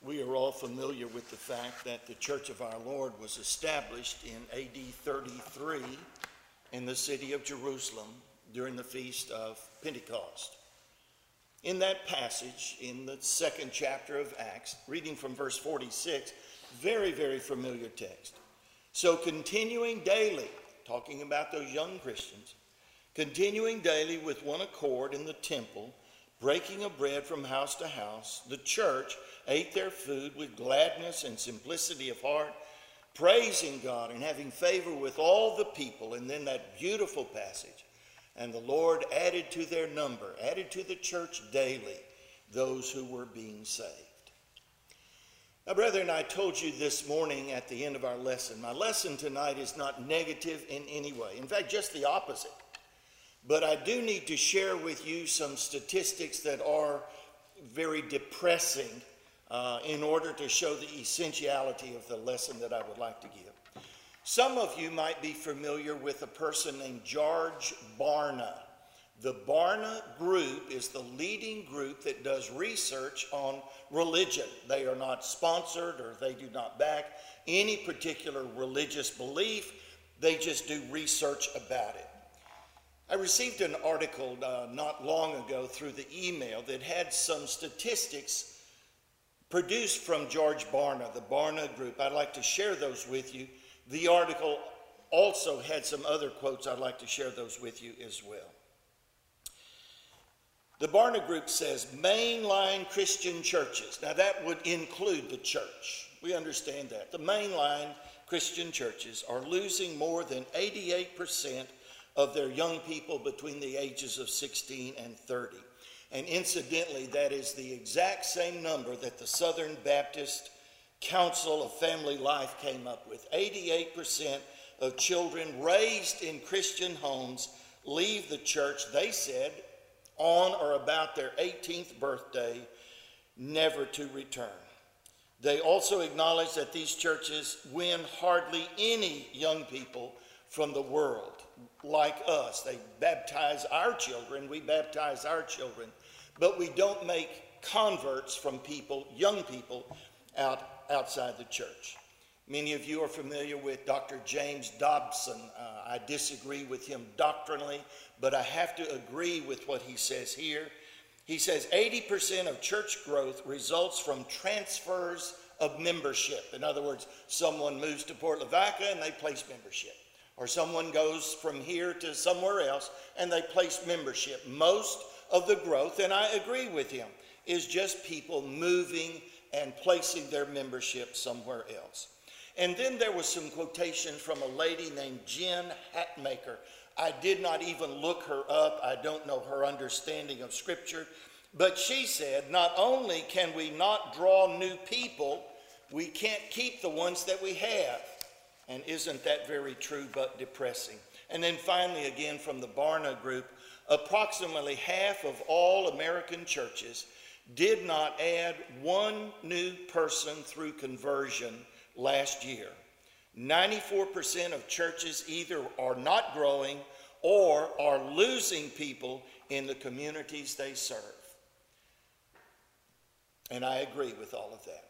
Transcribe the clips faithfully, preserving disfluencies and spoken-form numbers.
We are all familiar with the fact that the Church of our Lord was established in A D thirty-three in the city of Jerusalem during the Feast of Pentecost. In that passage, in the second chapter of Acts, reading from verse forty-six, very, very familiar text. So continuing daily, talking about those young Christians, continuing daily with one accord in the temple, breaking of bread from house to house, the church ate their food with gladness and simplicity of heart, praising God and having favor with all the people. And then that beautiful passage, and the Lord added to their number, added to the church daily, those who were being saved. Now, brethren, I told you this morning at the end of our lesson, my lesson tonight is not negative in any way. In fact, just the opposite. But I do need to share with you some statistics that are very depressing uh, in order to show the essentiality of the lesson that I would like to give. Some of you might be familiar with a person named George Barna. The Barna Group is the leading group that does research on religion. They are not sponsored or they do not back any particular religious belief. They just do research about it. I received an article uh, not long ago through the email that had some statistics produced from George Barna, the Barna Group. I'd like to share those with you. The article also had some other quotes. I'd like to share those with you as well. The Barna Group says mainline Christian churches. Now that would include the church. We understand that. The mainline Christian churches are losing more than eighty-eight percent of their young people between the ages of sixteen and thirty. And incidentally, that is the exact same number that the Southern Baptist Council of Family Life came up with. eighty-eight percent of children raised in Christian homes leave the church, they said, on or about their eighteenth birthday, never to return. They also acknowledge that these churches win hardly any young people from the world. Like us, they baptize our children, we baptize our children, but we don't make converts from people, young people, out outside the church. Many of you are familiar with Doctor James Dobson. Uh, I disagree with him doctrinally, but I have to agree with what he says here. He says eighty percent of church growth results from transfers of membership. In other words, someone moves to Port Lavaca and they place membership. Or someone goes from here to somewhere else and they place membership. Most of the growth, and I agree with him, is just people moving and placing their membership somewhere else. And then there was some quotation from a lady named Jen Hatmaker. I did not even look her up. I don't know her understanding of Scripture. But she said, not only can we not draw new people, we can't keep the ones that we have. And isn't that very true but depressing? And then finally, again from the Barna Group, approximately half of all American churches did not add one new person through conversion last year. ninety-four percent of churches either are not growing or are losing people in the communities they serve. And I agree with all of that.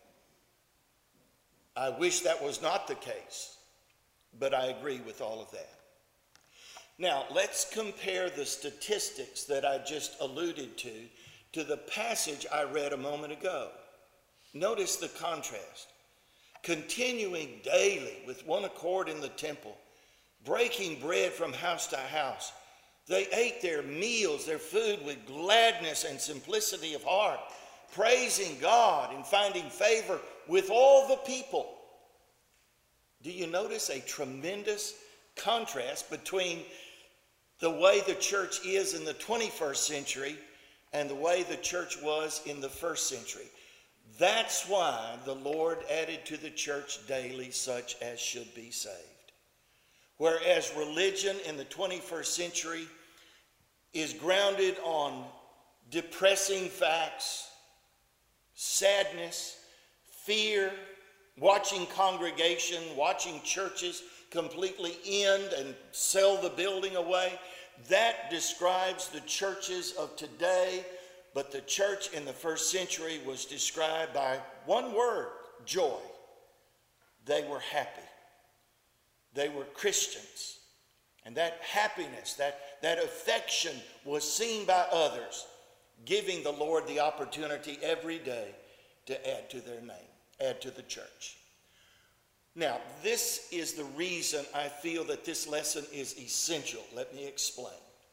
I wish that was not the case, but I agree with all of that. Now, let's compare the statistics that I just alluded to to the passage I read a moment ago. Notice the contrast. Continuing daily with one accord in the temple, breaking bread from house to house. They ate their meals, their food with gladness and simplicity of heart, praising God and finding favor with all the people. Do you notice a tremendous contrast between the way the church is in the twenty-first century and the way the church was in the first century? That's why the Lord added to the church daily such as should be saved. Whereas religion in the twenty-first century is grounded on depressing facts, sadness, fear, watching congregation, watching churches completely end and sell the building away. That describes the churches of today But the church in the first century was described by one word: joy. They were happy. They were Christians. And that happiness, that, that affection was seen by others, giving the Lord the opportunity every day to add to their name, add to the church. Now, this is the reason I feel that this lesson is essential. Let me explain.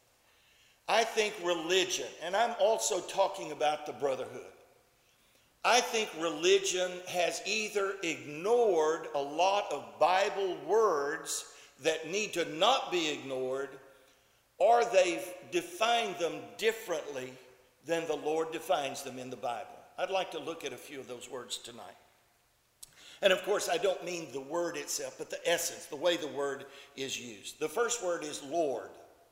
I think religion, and I'm also talking about the brotherhood, I think religion has either ignored a lot of Bible words that need to not be ignored, or they've defined them differently than the Lord defines them in the Bible. I'd like to look at a few of those words tonight. And of course, I don't mean the word itself, but the essence, the way the word is used. The first word is Lord.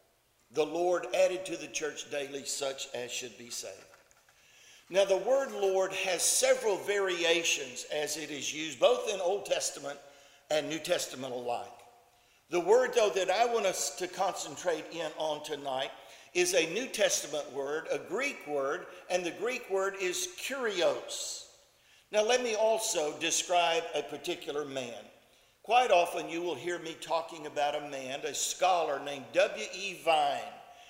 The Lord added to the church daily such as should be saved. Now, the word Lord has several variations as it is used, both in Old Testament and New Testament alike. The word, though, that I want us to concentrate in on tonight is a New Testament word, a Greek word, and the Greek word is kurios. Now, let me also describe a particular man. Quite often you will hear me talking about a man, a scholar named W E Vine.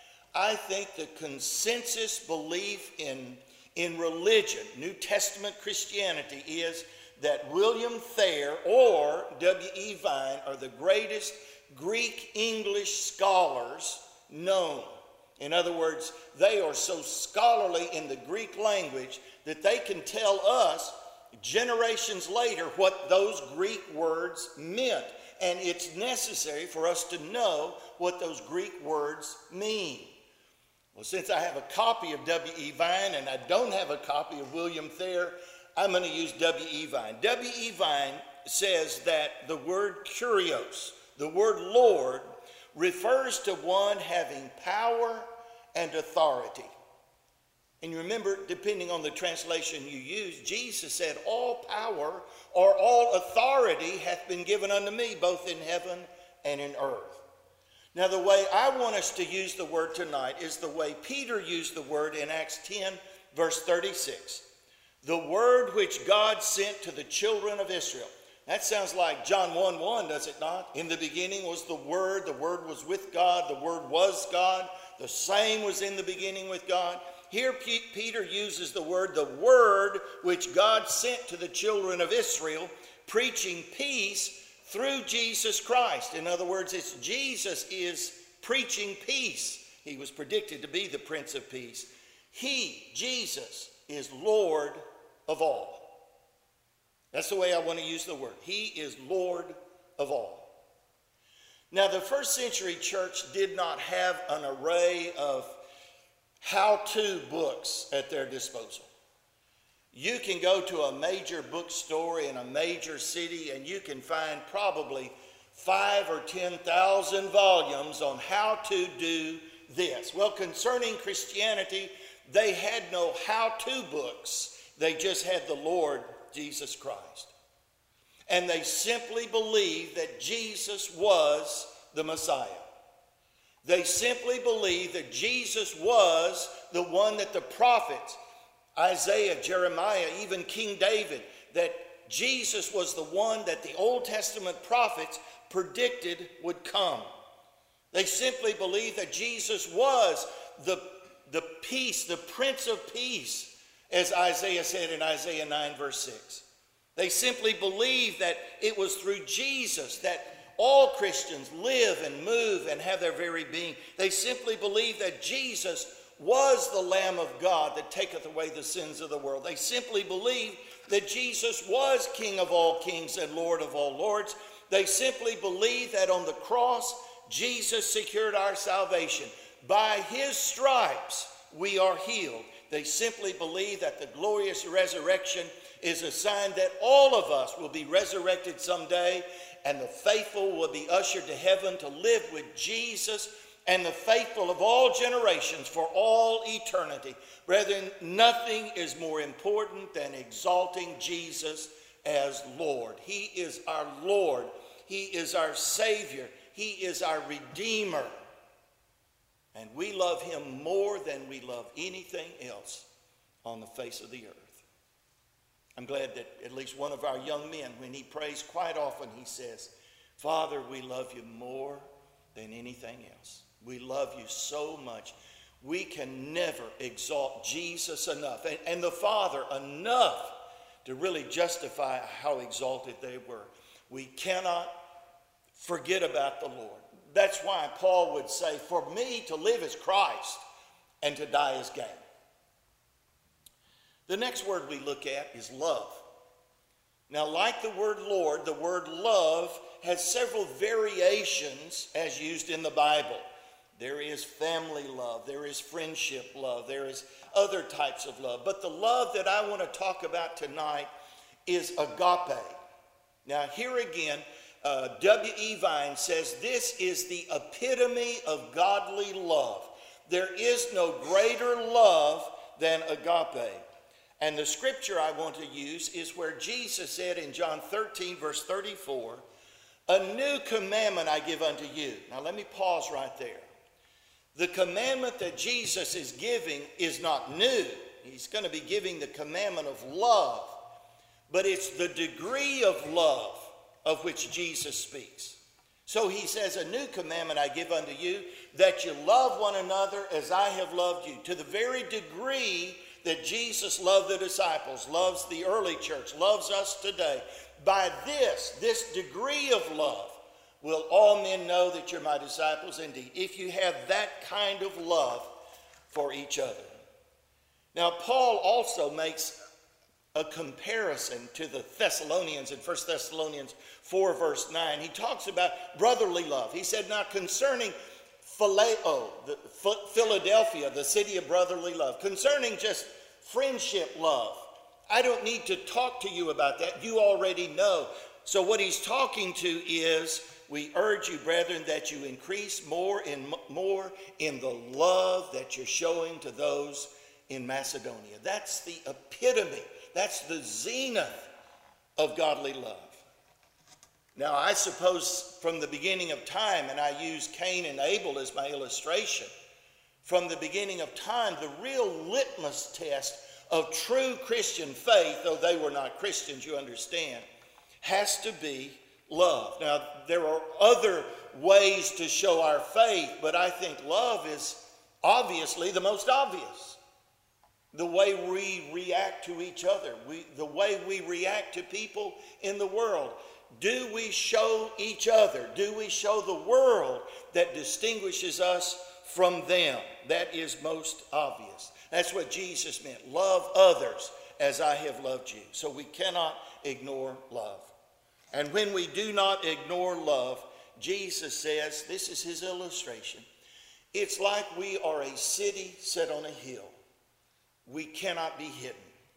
I think the consensus belief in, in religion, New Testament Christianity, is that William Thayer or W E Vine are the greatest Greek English scholars known. In other words, they are so scholarly in the Greek language that they can tell us generations later what those Greek words meant. And it's necessary for us to know what those Greek words mean. Well, since I have a copy of W E Vine and I don't have a copy of William Thayer, I'm going to use W E Vine. W E Vine says that the word kurios, the word Lord, refers to one having power and authority. And you remember, depending on the translation you use, Jesus said, all power or all authority hath been given unto me, both in heaven and in earth. Now, the way I want us to use the word tonight is the way Peter used the word in Acts ten, verse thirty-six. The word which God sent to the children of Israel. That sounds like John one one, does it not? In the beginning was the Word, the Word was with God, the Word was God, the same was in the beginning with God. Here P- Peter uses the word, the Word which God sent to the children of Israel, preaching peace through Jesus Christ. In other words, it's Jesus is preaching peace. He was predicted to be the Prince of Peace. He, Jesus, is Lord of all. That's the way I want to use the word. He is Lord of all. Now, the first century church did not have an array of how-to books at their disposal. You can go to a major bookstore in a major city and you can find probably five or ten thousand volumes on how to do this. Well, concerning Christianity, they had no how-to books. They just had the Lord Jesus Christ. And they simply believed that Jesus was the Messiah. They simply believed that Jesus was the one that the prophets, Isaiah, Jeremiah, even King David, that Jesus was the one that the Old Testament prophets predicted would come. They simply believed that Jesus was the, the peace, the Prince of Peace, as Isaiah said in Isaiah nine, verse six. They simply believed that it was through Jesus that all Christians live and move and have their very being. They simply believed that Jesus was the Lamb of God that taketh away the sins of the world. They simply believed that Jesus was King of all kings and Lord of all lords. They simply believed that on the cross, Jesus secured our salvation. By his stripes, we are healed. They simply believe that the glorious resurrection is a sign that all of us will be resurrected someday, and the faithful will be ushered to heaven to live with Jesus and the faithful of all generations for all eternity. Brethren, nothing is more important than exalting Jesus as Lord. He is our Lord. He is our Savior. He is our Redeemer. And we love him more than we love anything else on the face of the earth. I'm glad that at least one of our young men, when he prays, quite often he says, Father, we love you more than anything else. We love you so much. We can never exalt Jesus enough, and, and the Father enough to really justify how exalted they were. We cannot forget about the Lord. That's why Paul would say, for me to live is Christ and to die is gain. The next word we look at is love. Now, like the word Lord, the word love has several variations as used in the Bible. There is family love, there is friendship love, there is other types of love. But the love that I want to talk about tonight is agape. Now, here again, uh, W E Vine says this is the epitome of godly love. There is no greater love than agape. And the scripture I want to use is where Jesus said in John thirteen, verse thirty-four, a new commandment I give unto you. Now let me pause right there. The commandment that Jesus is giving is not new. He's going to be giving the commandment of love. But it's the degree of love of which Jesus speaks. So he says, a new commandment I give unto you, that you love one another as I have loved you. To the very degree that Jesus loved the disciples, loves the early church, loves us today. By this, this degree of love, will all men know that you're my disciples indeed, if you have that kind of love for each other. Now, Paul also makes a comparison to the Thessalonians in First Thessalonians four, verse nine. He talks about brotherly love. He said, now concerning Phileo, the Philadelphia, the city of brotherly love, concerning just friendship love, I don't need to talk to you about that. You already know. So what he's talking to is, we urge you, brethren, that you increase more and more in the love that you're showing to those in Macedonia. That's the epitome. That's the zenith of godly love. Now, I suppose from the beginning of time, and I use Cain and Abel as my illustration, from the beginning of time, the real litmus test of true Christian faith, though they were not Christians, you understand, has to be love. Now, there are other ways to show our faith, but I think love is obviously the most obvious. The way we react to each other, we, the way we react to people in the world. Do we show each other, do we show the world that distinguishes us from them? That is most obvious. That's what Jesus meant. Love others as I have loved you. So we cannot ignore love. And when we do not ignore love, Jesus says, this is his illustration, it's like we are a city set on a hill. We cannot be hidden.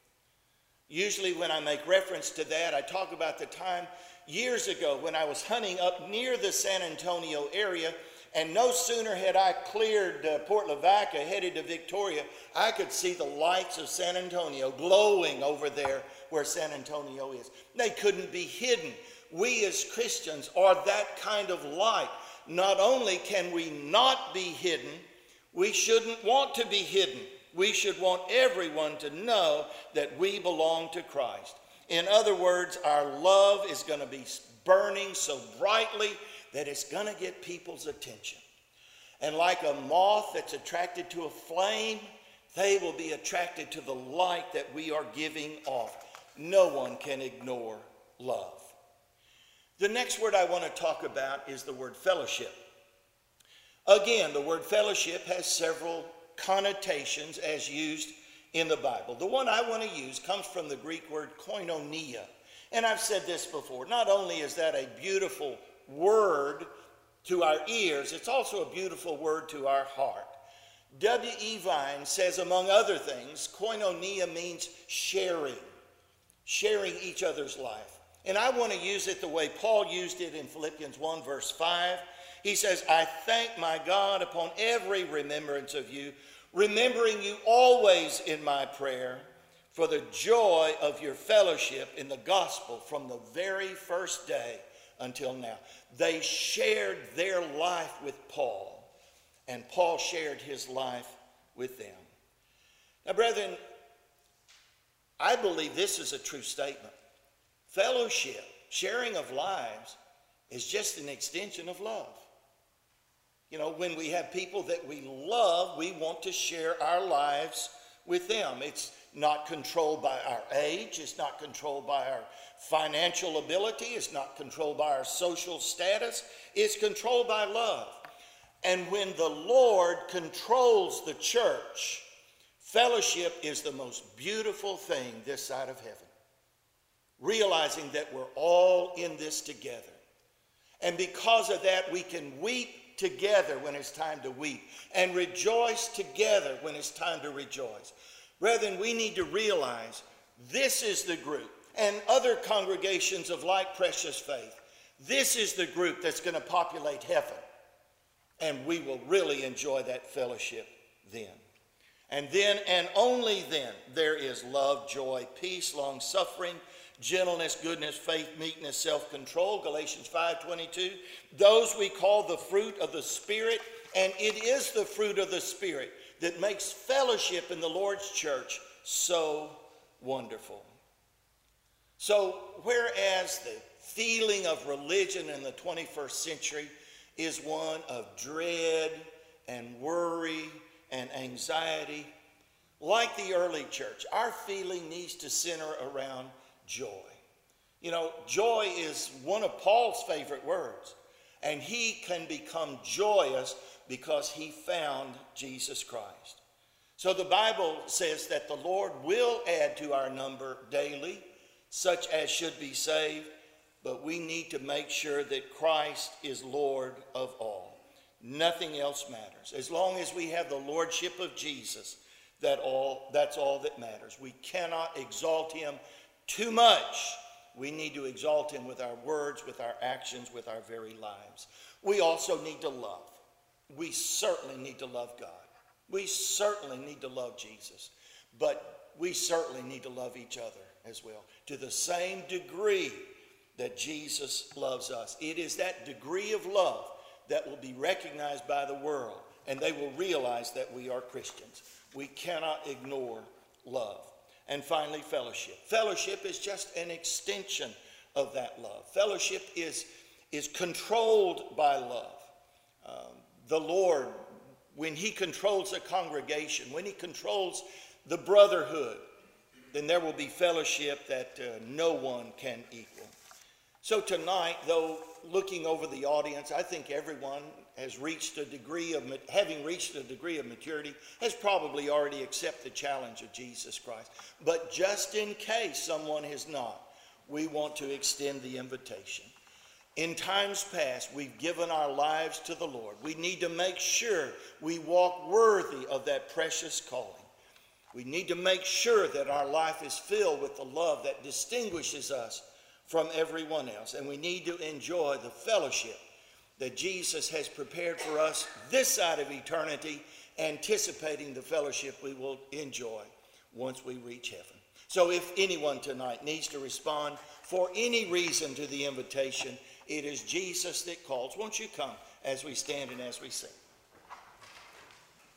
Usually when I make reference to that, I talk about the time years ago when I was hunting up near the San Antonio area, and no sooner had I cleared uh, Port Lavaca, headed to Victoria, I could see the lights of San Antonio glowing over there where San Antonio is. They couldn't be hidden. We as Christians are that kind of light. Not only can we not be hidden, we shouldn't want to be hidden. We should want everyone to know that we belong to Christ. In other words, our love is going to be burning so brightly that it's going to get people's attention. And like a moth that's attracted to a flame, they will be attracted to the light that we are giving off. No one can ignore love. The next word I want to talk about is the word fellowship. Again, the word fellowship has several connotations as used in the Bible. The one I want to use comes from the Greek word koinonia. And I've said this before. Not only is that a beautiful word to our ears, it's also a beautiful word to our heart. W E Vine says, among other things, koinonia means sharing, sharing each other's life. And I want to use it the way Paul used it in Philippians one, verse five. He says, I thank my God upon every remembrance of you, remembering you always in my prayer for the joy of your fellowship in the gospel from the very first day until now. They shared their life with Paul, and Paul shared his life with them. Now, brethren, I believe this is a true statement. Fellowship, sharing of lives, is just an extension of love. You know, when we have people that we love, we want to share our lives with them. It's not controlled by our age. It's not controlled by our financial ability. It's not controlled by our social status. It's controlled by love. And when the Lord controls the church, fellowship is the most beautiful thing this side of heaven. Realizing that we're all in this together. And because of that, we can weep together when it's time to weep and rejoice together when it's time to rejoice. Brethren, we need to realize this is the group, and other congregations of like precious faith, this is the group that's going to populate heaven. And we will really enjoy that fellowship then. And then, and only then, there is love, joy, peace, long-suffering, gentleness, goodness, faith, meekness, self-control, Galatians five twenty-two. Those we call the fruit of the Spirit, and it is the fruit of the Spirit that makes fellowship in the Lord's church so wonderful. So, whereas the feeling of religion in the twenty-first century is one of dread and worry and anxiety, like the early church, our feeling needs to center around joy. You know, joy is one of Paul's favorite words, and he can become joyous because he found Jesus Christ. So the Bible says that the Lord will add to our number daily, such as should be saved, but we need to make sure that Christ is Lord of all. Nothing else matters. As long as we have the lordship of Jesus, that all, that's all that matters. We cannot exalt him too much. We need to exalt him with our words, with our actions, with our very lives. We also need to love. We certainly need to love God. We certainly need to love Jesus. But we certainly need to love each other as well, to the same degree that Jesus loves us. It is that degree of love that will be recognized by the world, and they will realize that we are Christians. We cannot ignore love. And finally, fellowship. Fellowship is just an extension of that love. Fellowship is, is controlled by love. Um, the Lord, when he controls a congregation, when he controls the brotherhood, then there will be fellowship that uh, no one can equal. So tonight, though, looking over the audience, I think everyone has reached a degree of, having reached a degree of maturity, has probably already accepted the challenge of Jesus Christ. But just in case someone has not, we want to extend the invitation. In times past, we've given our lives to the Lord. We need to make sure we walk worthy of that precious calling. We need to make sure that our life is filled with the love that distinguishes us from everyone else. And we need to enjoy the fellowship that Jesus has prepared for us this side of eternity, anticipating the fellowship we will enjoy once we reach heaven. So if anyone tonight needs to respond for any reason to the invitation, it is Jesus that calls. Won't you come as we stand and as we sing?